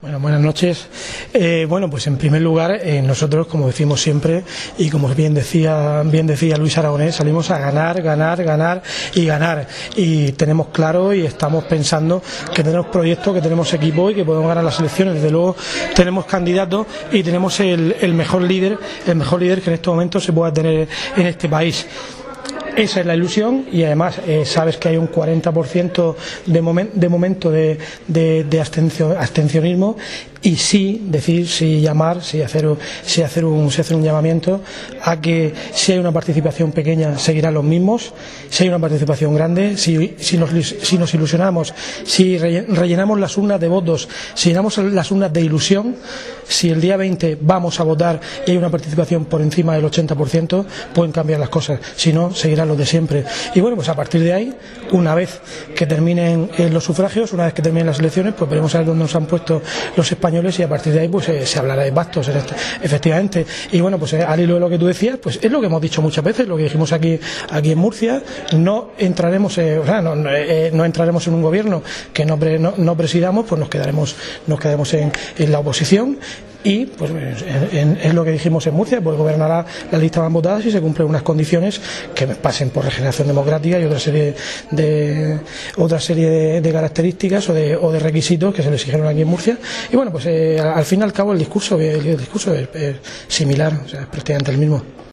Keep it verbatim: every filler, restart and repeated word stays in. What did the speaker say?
Bueno, buenas noches. Eh, bueno, pues en primer lugar, eh, nosotros, como decimos siempre, y como bien decía, bien decía Luis Aragonés, salimos a ganar, ganar, ganar y ganar. Y tenemos claro y estamos pensando que tenemos proyectos, que tenemos equipo y que podemos ganar las elecciones. Desde luego, tenemos candidatos y tenemos el, el mejor líder, el mejor líder que en estos momentos se pueda tener en este país. Esa es la ilusión y además eh, sabes que hay un cuarenta por ciento de, momen de momento de, de, de abstencio abstencionismo y sí decir, sí llamar, sí hacer, sí hacer, un, sí hacer un llamamiento a que si hay una participación pequeña seguirán los mismos, si hay una participación grande, si, si, nos, si nos ilusionamos, si rellenamos las urnas de votos, si llenamos las urnas de ilusión, si el día veinte vamos a votar y hay una participación por encima del ochenta por ciento, pueden cambiar las cosas, si no, seguirán los de siempre. Y bueno, pues a partir de ahí, una vez que terminen eh, los sufragios, una vez que terminen las elecciones, pues veremos a ver dónde nos han puesto los españoles y a partir de ahí pues eh, se hablará de pactos, efectivamente. Y bueno, pues eh, al hilo de lo que tú decías, pues es lo que hemos dicho muchas veces, lo que dijimos aquí, aquí en Murcia, no entraremos, eh, o sea, no, no, eh, no entraremos en un gobierno que no, pre, no, no presidamos, pues nos quedaremos, nos quedaremos en, en la oposición. Y pues es lo que dijimos en Murcia, pues gobernará la lista más votada si se cumplen unas condiciones que pasen por regeneración democrática y otra serie de otra serie de, de características o de, o de requisitos que se le exigieron aquí en Murcia. Y bueno, pues eh, al fin y al cabo el discurso el discurso es, es similar, o sea, es prácticamente el mismo.